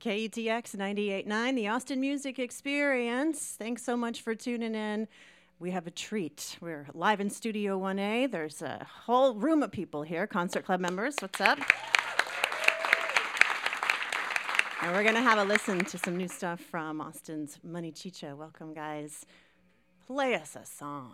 KUTX 98.9, the Austin Music Experience. Thanks so much for tuning in. We have a treat. We're live in Studio 1A. There's a whole room of people here, Concert Club members. What's up? And we're going to have a listen to some new stuff from Austin's Money Chicha. Welcome, guys. Play us a song.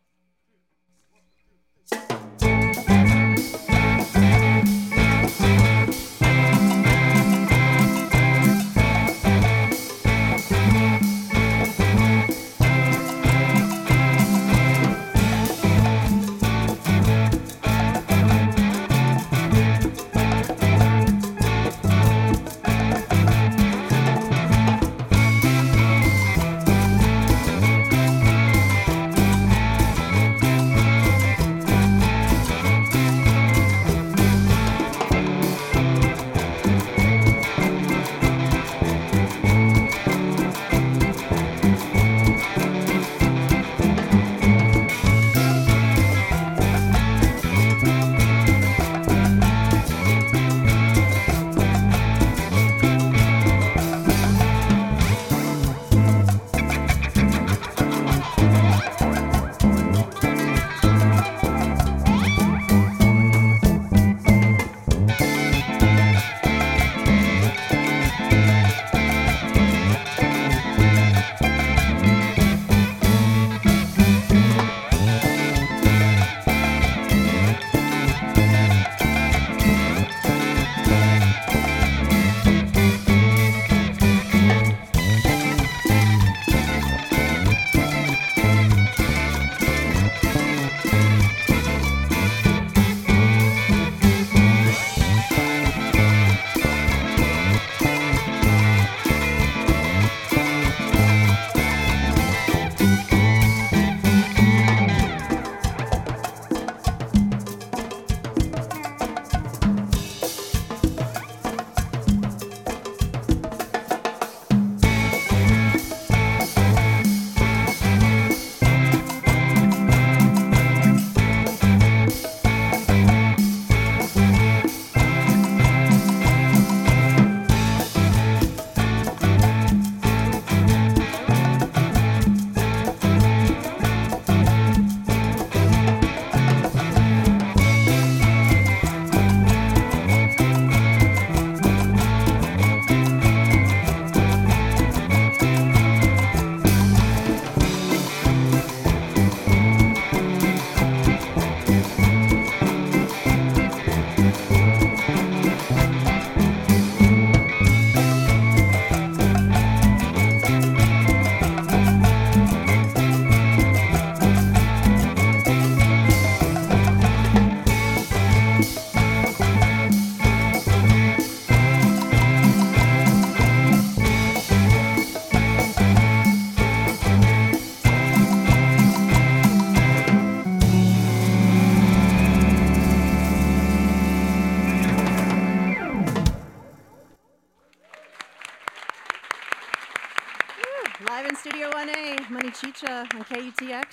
Live in Studio 1A, Money Chicha on KUTX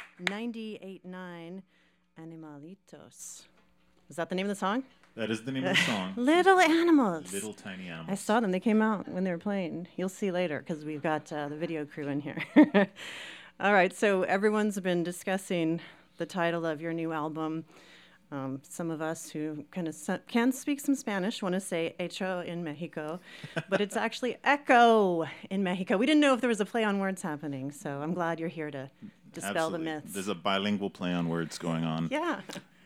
98.9, Animalitos. Is that the name of the song? That is the name of the song. Little Animals. Little Tiny Animals. I saw them. They came out when they were playing. You'll see later because we've got the video crew in here. All right, so everyone's been discussing the title of your new album. Some of us who kind of can speak some Spanish want to say hecho in Mexico, but it's actually echo in Mexico. We didn't know if there was a play on words happening, so I'm glad you're here to dispel the myths. There's a bilingual play on words going on. Yeah.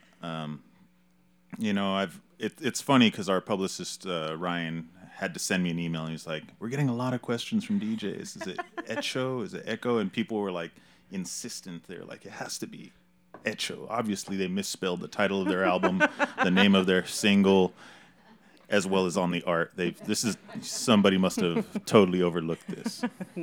You know, it's funny because our publicist, Ryan, had to send me an email, and he's like, we're getting a lot of questions from DJs. Is it hecho? Is it echo? And people were like insistent. They're like, it has to be hecho. Obviously, they misspelled the title of their album, the name of their single, as well as on the art. Somebody must have totally overlooked this.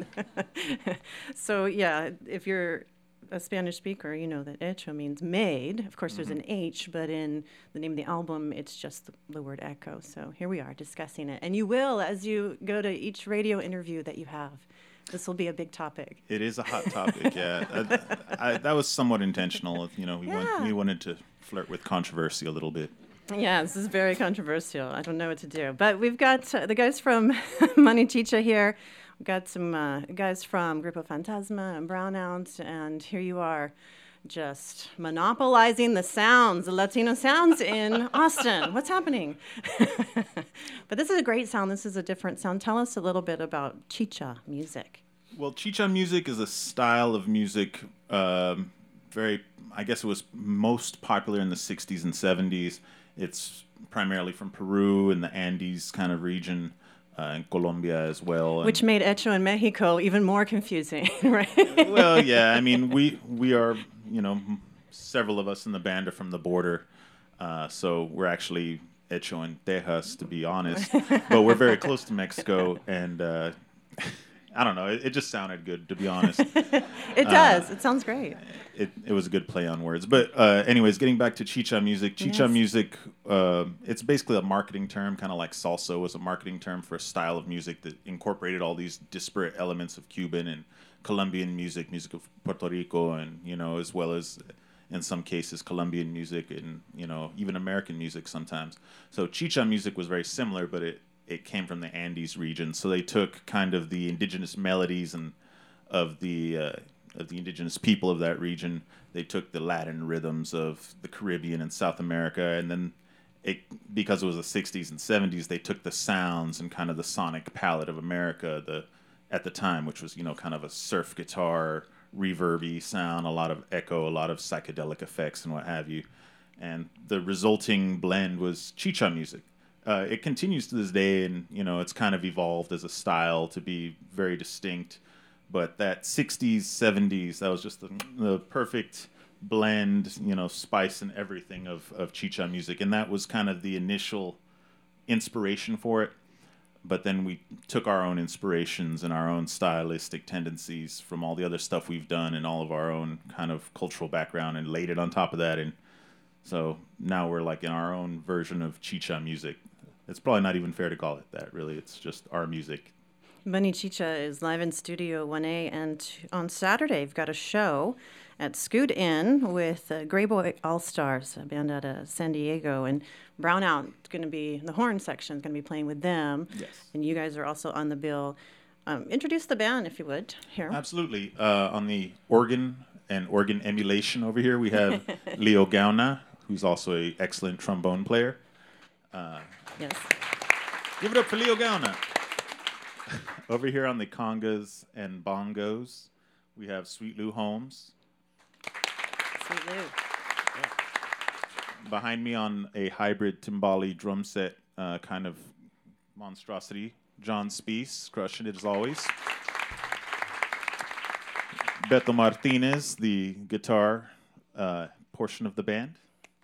So yeah, if you're a Spanish speaker, you know that hecho means made. Of course, there's an H, but in the name of the album, it's just the word echo. So here we are discussing it. And you will, as you go to each radio interview that you have, this will be a big topic. It is a hot topic, yeah. That was somewhat intentional. You know, we wanted to flirt with controversy a little bit. Yeah, this is very controversial. I don't know what to do. But we've got the guys from Money Chicha here. We've got some guys from Grupo Fantasma and Brownout, and here you are just monopolizing the sounds, the Latino sounds in Austin. What's happening? But this is a great sound. This is a different sound. Tell us a little bit about Chicha music. Well, Chicha music is a style of music, I guess it was most popular in the 60s and 70s. It's primarily from Peru and the Andes kind of region, and Colombia as well. Which made Hecho in Mexico even more confusing, right? Well, yeah, I mean, we are, several of us in the band are from the border, so we're actually Hecho in Texas, to be honest. But we're very close to Mexico, and I don't know. It just sounded good, to be honest. It does. It sounds great. It was a good play on words. But anyways, getting back to Chicha music. Chicha music, it's basically a marketing term, kind of like salsa was a marketing term for a style of music that incorporated all these disparate elements of Cuban and Colombian music of Puerto Rico, and, as well as, in some cases, Colombian music and, even American music sometimes. So Chicha music was very similar, but it came from the Andes region, so they took kind of the indigenous melodies and of the indigenous people of that region. They took the Latin rhythms of the Caribbean and South America, and then because it was the 60s and 70s, they took the sounds and kind of the sonic palette of America at the time, which was kind of a surf guitar, reverby sound, a lot of echo, a lot of psychedelic effects, and what have you. And the resulting blend was Chicha music. It continues to this day, and it's kind of evolved as a style to be very distinct. But that 60s, 70s, that was just the perfect blend, spice and everything of Chicha music, and that was kind of the initial inspiration for it. But then we took our own inspirations and our own stylistic tendencies from all the other stuff we've done and all of our own kind of cultural background and laid it on top of that, and so now we're like in our own version of Chicha music. It's probably not even fair to call it that, really. It's just our music. Money Chicha is live in Studio 1A, and on Saturday you've got a show at Scoot Inn with Grey Boy All-Stars, a band out of San Diego, and Brownout is going to be, the horn section is going to be playing with them. Yes. And you guys are also on the bill. Introduce the band, if you would, here. Absolutely. On the organ and organ emulation over here, we have Leo Gauna, who's also an excellent trombone player. Yes. Give it up for Leo Gauna. Over here on the congas and bongos, we have Sweet Lou Holmes. Sweet Lou. Yeah. Behind me on a hybrid timbali drum set kind of monstrosity, John Spees, crushing it as always. Beto Martinez, the guitar portion of the band.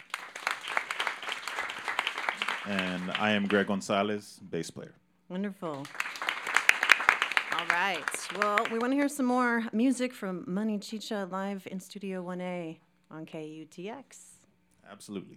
And I am Greg Gonzalez, bass player. Wonderful. All right. Well, we want to hear some more music from Money Chicha live in Studio 1A on KUTX. Absolutely.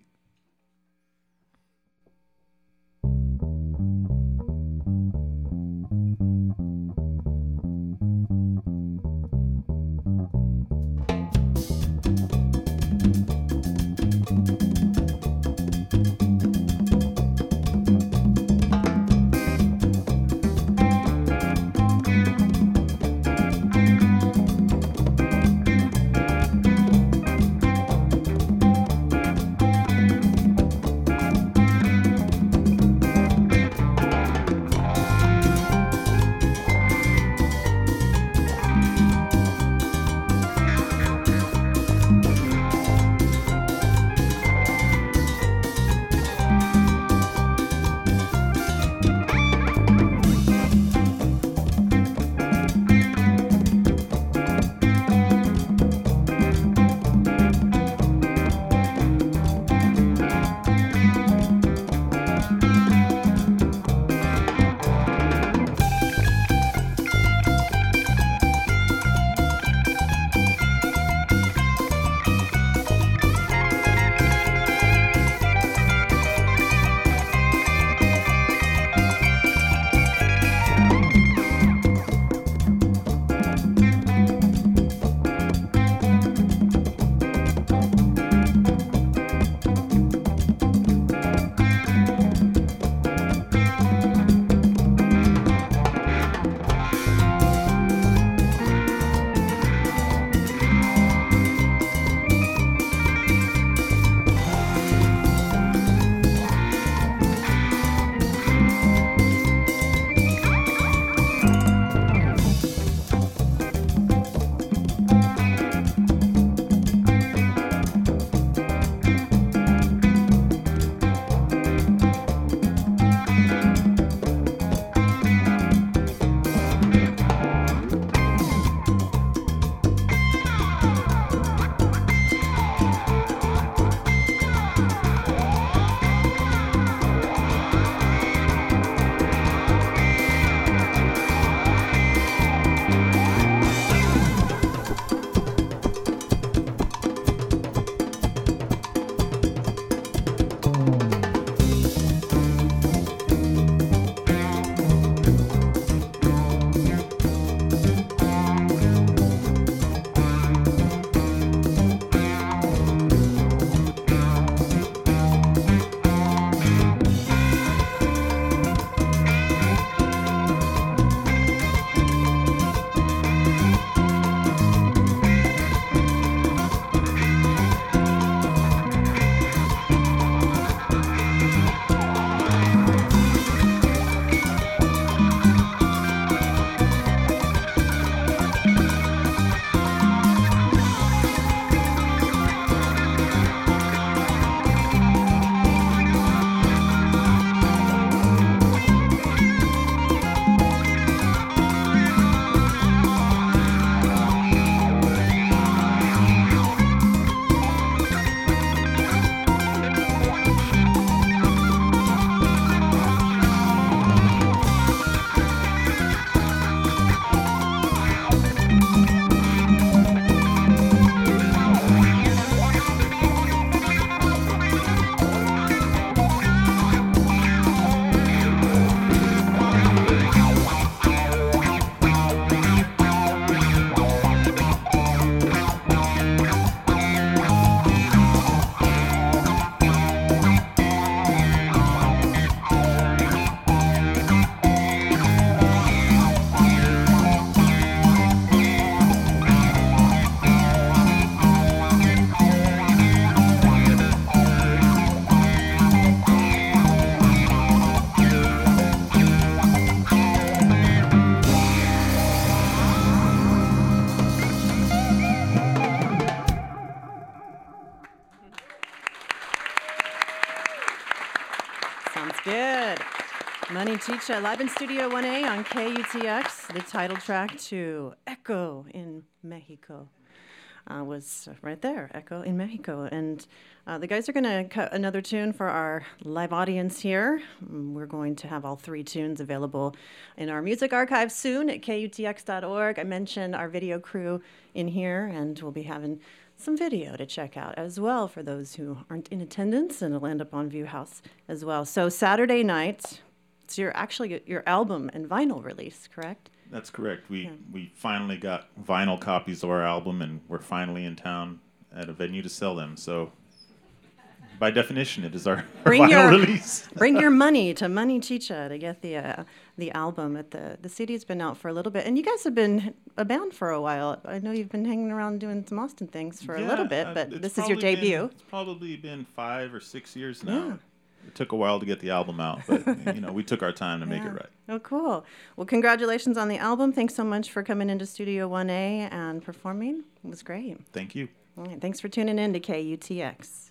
Money Chicha, live in Studio 1A on KUTX. The title track to Echo in Mexico was right there, Echo in Mexico. And the guys are going to cut another tune for our live audience here. We're going to have all 3 tunes available in our music archive soon at KUTX.org. I mentioned our video crew in here, and we'll be having some video to check out as well for those who aren't in attendance, and it'll end up on Viewhouse as well. So Saturday night, it's your album and vinyl release, correct? That's correct. We finally got vinyl copies of our album, and we're finally in town at a venue to sell them. So, by definition, it is our vinyl release. Bring your money to Money Chicha to get the album. The CD's been out for a little bit, and you guys have been a band for a while. I know you've been hanging around doing some Austin things for a little bit, but this is your debut. It's probably been 5 or 6 years now. Yeah. It took a while to get the album out, but we took our time to make it right. Oh, cool. Well, congratulations on the album. Thanks so much for coming into Studio 1A and performing. It was great. Thank you. All right, thanks for tuning in to KUTX.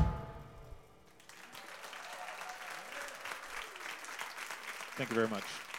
Thank you very much.